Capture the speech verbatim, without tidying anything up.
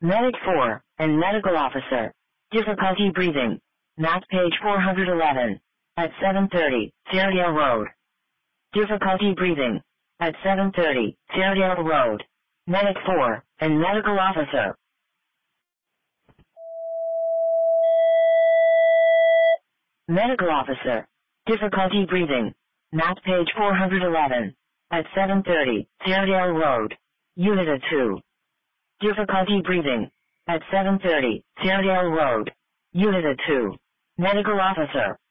Medic four, and medical officer. Difficulty breathing. Map page four hundred eleven. At seven thirty, Fairdale Road. Difficulty breathing. At seven thirty, Fairdale Road. Medic four, and medical officer. Medical officer. Difficulty breathing. Map page four hundred eleven. At seven thirty, Fairdale Road. Unit two. Difficulty breathing. At seven thirty, Fairdale Road. Unit two. Medical officer.